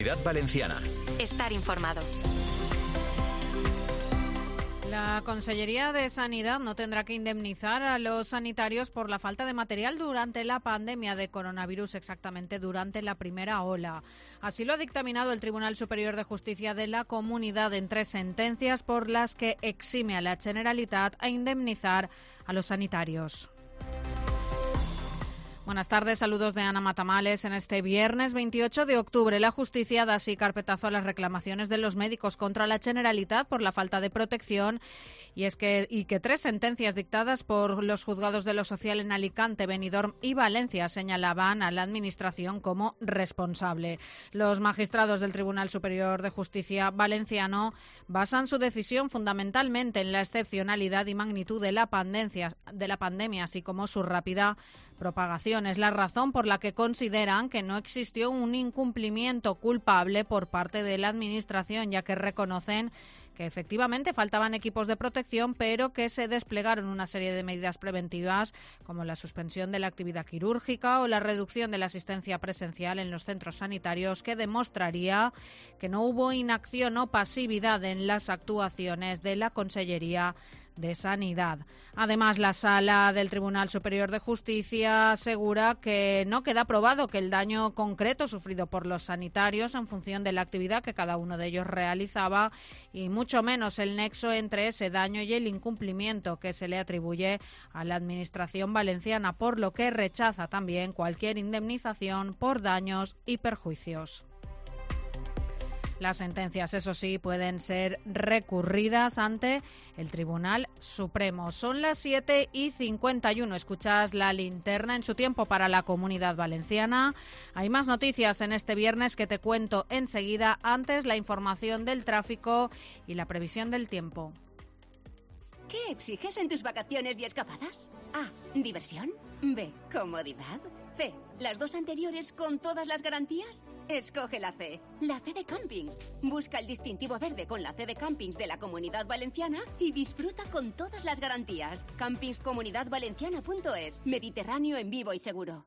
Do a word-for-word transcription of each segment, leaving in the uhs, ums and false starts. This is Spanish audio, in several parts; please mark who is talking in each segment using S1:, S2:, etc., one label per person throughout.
S1: Comunidad Valenciana.
S2: Estar informado.
S3: La Consellería de Sanidad no tendrá que indemnizar a los sanitarios por la falta de material durante la pandemia de coronavirus, exactamente durante la primera ola. Así lo ha dictaminado el Tribunal Superior de Justicia de la Comunidad en tres sentencias por las que exime a la Generalitat a indemnizar a los sanitarios. Buenas tardes, saludos de Ana Matamales. En este viernes veintiocho de octubre, la justicia da así carpetazo a las reclamaciones de los médicos contra la Generalitat por la falta de protección y es que y que tres sentencias dictadas por los juzgados de lo social en Alicante, Benidorm y Valencia señalaban a la Administración como responsable. Los magistrados del Tribunal Superior de Justicia valenciano basan su decisión fundamentalmente en la excepcionalidad y magnitud de la pandemia, de la pandemia, así como su rápida propagación. Es la razón por la que consideran que no existió un incumplimiento culpable por parte de la Administración, ya que reconocen que efectivamente faltaban equipos de protección, pero que se desplegaron una serie de medidas preventivas, como la suspensión de la actividad quirúrgica o la reducción de la asistencia presencial en los centros sanitarios, que demostraría que no hubo inacción o pasividad en las actuaciones de la Consellería de Sanidad. Además, la Sala del Tribunal Superior de Justicia asegura que no queda probado que el daño concreto sufrido por los sanitarios en función de la actividad que cada uno de ellos realizaba y mucho menos el nexo entre ese daño y el incumplimiento que se le atribuye a la Administración valenciana, por lo que rechaza también cualquier indemnización por daños y perjuicios. Las sentencias, eso sí, pueden ser recurridas ante el Tribunal Supremo. Son las siete y cincuenta y uno. Escuchas La Linterna en su tiempo para la Comunidad Valenciana. Hay más noticias en este viernes que te cuento enseguida. Antes, la información del tráfico y la previsión del tiempo.
S2: ¿Qué exiges en tus vacaciones y escapadas? A. Diversión. B. Comodidad. C. ¿Las dos anteriores con todas las garantías? Escoge la C. La C de Campings. Busca el distintivo verde con la C de Campings de la Comunidad Valenciana y disfruta con todas las garantías. campings comunidad valenciana punto es. Mediterráneo en vivo y seguro.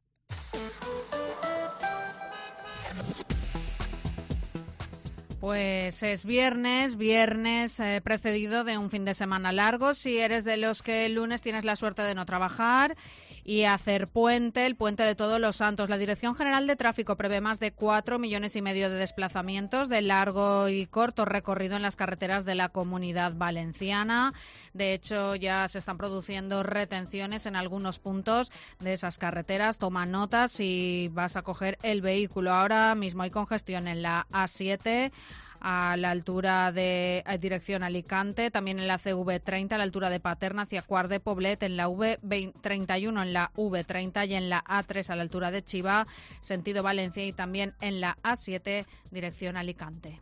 S3: Pues es viernes, viernes eh, precedido de un fin de semana largo. Si eres de los que el lunes tienes la suerte de no trabajar y hacer puente, el puente de Todos los Santos. La Dirección General de Tráfico prevé más de cuatro millones y medio de desplazamientos de largo y corto recorrido en las carreteras de la Comunidad Valenciana. De hecho, ya se están produciendo retenciones en algunos puntos de esas carreteras. Toma nota si vas a coger el vehículo. Ahora mismo hay congestión en la A siete, a la altura de dirección Alicante, también en la C V treinta, a la altura de Paterna hacia Quart de Poblet, en la V treinta y uno, en la V treinta y en la A tres a la altura de Chiva, sentido Valencia, y también en la A siete, dirección Alicante.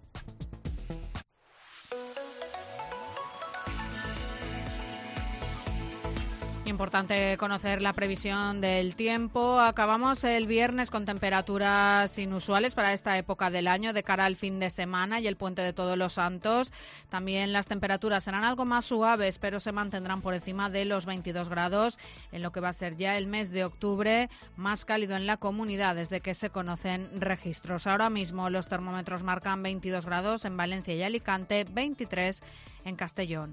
S3: Importante conocer la previsión del tiempo. Acabamos el viernes con temperaturas inusuales para esta época del año de cara al fin de semana y el puente de Todos los Santos. También las temperaturas serán algo más suaves, pero se mantendrán por encima de los veintidós grados en lo que va a ser ya el mes de octubre, más cálido en la comunidad desde que se conocen registros. Ahora mismo los termómetros marcan veintidós grados en Valencia y Alicante, veintitrés en Castellón.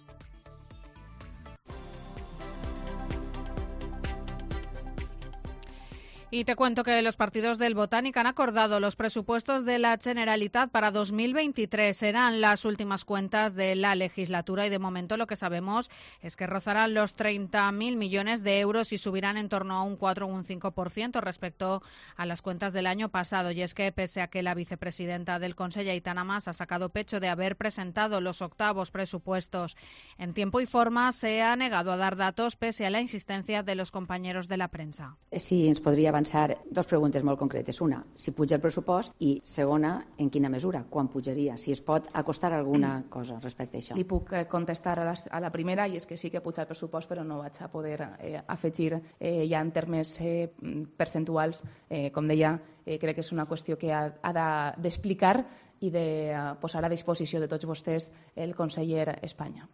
S3: Y te cuento que los partidos del Botánic han acordado los presupuestos de la Generalitat para dos mil veintitrés. Serán las últimas cuentas de la legislatura y de momento lo que sabemos es que rozarán los treinta mil millones de euros y subirán en torno a un cuatro o un cinco por ciento respecto a las cuentas del año pasado. Y es que pese a que la vicepresidenta del Consell, Aitana Mas, ha sacado pecho de haber presentado los octavos presupuestos en tiempo y forma, se ha negado a dar datos pese a la insistencia de los compañeros de la prensa.
S4: Sí, ens podria avançar dos preguntes molt concretes. Una, si puja el pressupost, i segona, en quina mesura, quan pujaria, si es pot acostar alguna cosa respecte a això.
S5: Li puc contestar a la, a la primera, i és que sí que puja el pressupost, però no vaig a poder eh, afegir eh, ja en termes eh, percentuals. Eh, com deia, eh, crec que és una qüestió que ha, ha d'explicar i de eh, posar a disposició de tots vostès el conseller Espanya.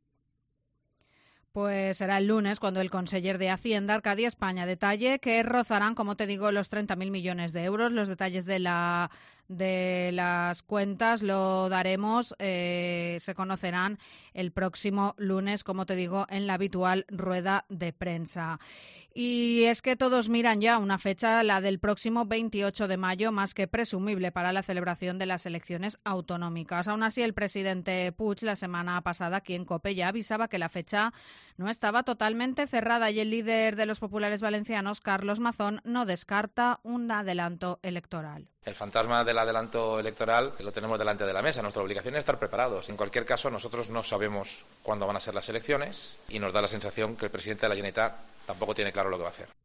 S3: Pues será el lunes cuando el conseller de Hacienda, Arcadia España, detalle que rozarán, como te digo, los treinta mil millones de euros. Los detalles de la de las cuentas lo daremos, eh, se conocerán el próximo lunes, como te digo, en la habitual rueda de prensa. Y es que todos miran ya una fecha, la del próximo veintiocho de mayo, más que presumible para la celebración de las elecciones autonómicas. Aún así, el presidente Puig la semana pasada aquí en COPE ya avisaba que la fecha no estaba totalmente cerrada y el líder de los populares valencianos, Carlos Mazón, no descarta un adelanto electoral.
S1: El fantasma del adelanto electoral lo tenemos delante de la mesa. Nuestra obligación es estar preparados. En cualquier caso, nosotros no sabemos cuándo van a ser las elecciones y nos da la sensación que el presidente de la Generalitat tampoco tiene claro lo que va a hacer.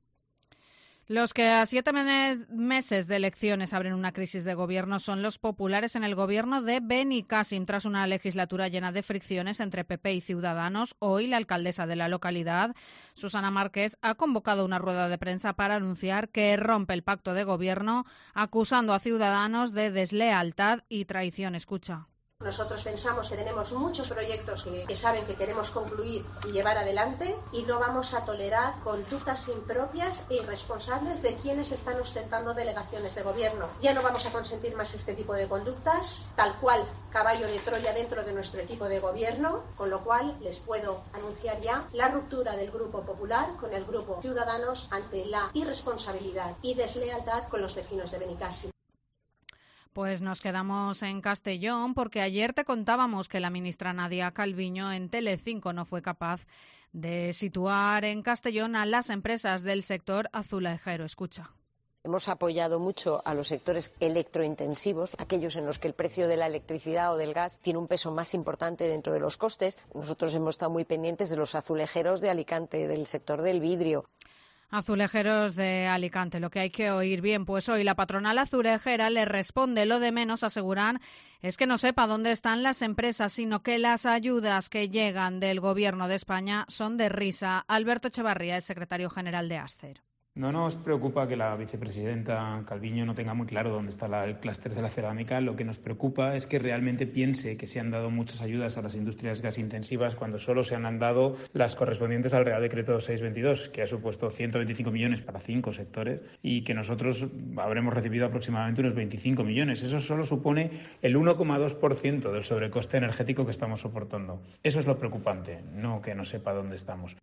S3: Los que a siete meses de elecciones abren una crisis de gobierno son los populares en el gobierno de Benicàssim. Tras una legislatura llena de fricciones entre P P y Ciudadanos, hoy la alcaldesa de la localidad, Susana Márquez, ha convocado una rueda de prensa para anunciar que rompe el pacto de gobierno, acusando a Ciudadanos de deslealtad y traición. Escucha.
S6: Nosotros pensamos que tenemos muchos proyectos que, que saben que queremos concluir y llevar adelante y no vamos a tolerar conductas impropias e irresponsables de quienes están ostentando delegaciones de gobierno. Ya no vamos a consentir más este tipo de conductas, tal cual caballo de Troya dentro de nuestro equipo de gobierno, con lo cual les puedo anunciar ya la ruptura del Grupo Popular con el Grupo Ciudadanos ante la irresponsabilidad y deslealtad con los vecinos de Benicàssim.
S3: Pues nos quedamos en Castellón porque ayer te contábamos que la ministra Nadia Calviño en Telecinco no fue capaz de situar en Castellón a las empresas del sector azulejero. Escucha.
S7: Hemos apoyado mucho a los sectores electrointensivos, aquellos en los que el precio de la electricidad o del gas tiene un peso más importante dentro de los costes. Nosotros hemos estado muy pendientes de los azulejeros de Alicante, del sector del vidrio.
S3: Azulejeros de Alicante, lo que hay que oír. Bien, pues hoy la patronal azulejera le responde: lo de menos, aseguran, es que no sepa dónde están las empresas, sino que las ayudas que llegan del Gobierno de España son de risa. Alberto Echevarría es secretario general de ASCER.
S8: No nos preocupa que la vicepresidenta Calviño no tenga muy claro dónde está la, el clúster de la cerámica. Lo que nos preocupa es que realmente piense que se han dado muchas ayudas a las industrias gasintensivas cuando solo se han dado las correspondientes al Real Decreto seiscientos veintidós, que ha supuesto ciento veinticinco millones para cinco sectores y que nosotros habremos recibido aproximadamente unos veinticinco millones. Eso solo supone el uno coma dos por ciento del sobrecoste energético que estamos soportando. Eso es lo preocupante, no que no sepa dónde estamos.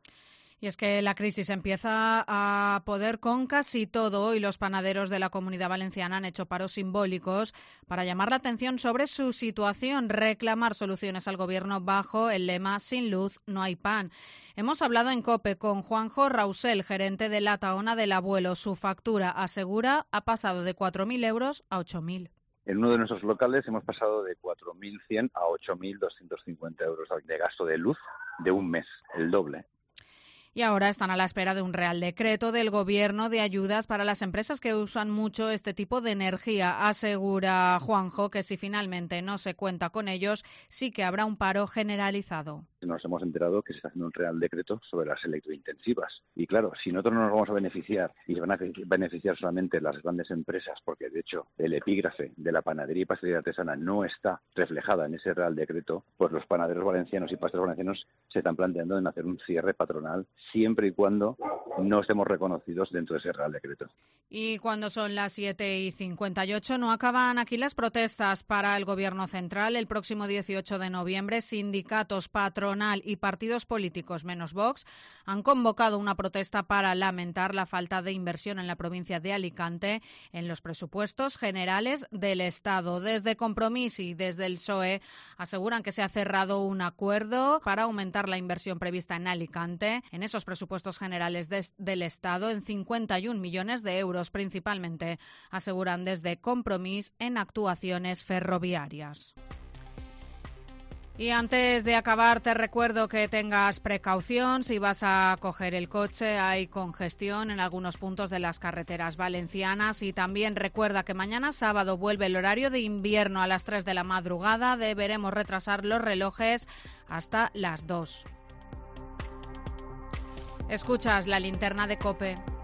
S3: Y es que la crisis empieza a poder con casi todo y los panaderos de la Comunidad Valenciana han hecho paros simbólicos para llamar la atención sobre su situación, reclamar soluciones al Gobierno bajo el lema «Sin luz no hay pan». Hemos hablado en COPE con Juanjo Rausel, gerente de la Tahona del Abuelo. Su factura, asegura, ha pasado de cuatro mil euros a ocho mil.
S9: En uno de nuestros locales hemos pasado de cuatro mil cien a ocho mil doscientos cincuenta euros de gasto de luz de un mes, el doble.
S3: Y ahora están a la espera de un Real Decreto del Gobierno de ayudas para las empresas que usan mucho este tipo de energía. Asegura Juanjo que si finalmente no se cuenta con ellos, sí que habrá un paro generalizado.
S9: Nos hemos enterado que se está haciendo un Real Decreto sobre las electrointensivas. Y claro, si nosotros no nos vamos a beneficiar y se van a beneficiar solamente las grandes empresas, porque de hecho el epígrafe de la panadería y pastelería artesana no está reflejada en ese Real Decreto, pues los panaderos valencianos y pasteleros valencianos se están planteando en hacer un cierre patronal siempre y cuando no estemos reconocidos dentro de ese Real Decreto.
S3: Y cuando son las siete y cincuenta y ocho, no acaban aquí las protestas para el Gobierno central. El próximo dieciocho de noviembre, sindicatos, patronal y partidos políticos, menos Vox, han convocado una protesta para lamentar la falta de inversión en la provincia de Alicante en los presupuestos generales del Estado. Desde Compromís y desde el P S O E aseguran que se ha cerrado un acuerdo para aumentar la inversión prevista en Alicante en esos presupuestos generales de, del Estado en cincuenta y un millones de euros, principalmente, aseguran desde Compromís, en actuaciones ferroviarias. Y antes de acabar, te recuerdo que tengas precaución si vas a coger el coche. Hay congestión en algunos puntos de las carreteras valencianas. Y también recuerda que mañana sábado vuelve el horario de invierno a las tres de la madrugada. Deberemos retrasar los relojes hasta las dos. Escuchas la linterna de COPE.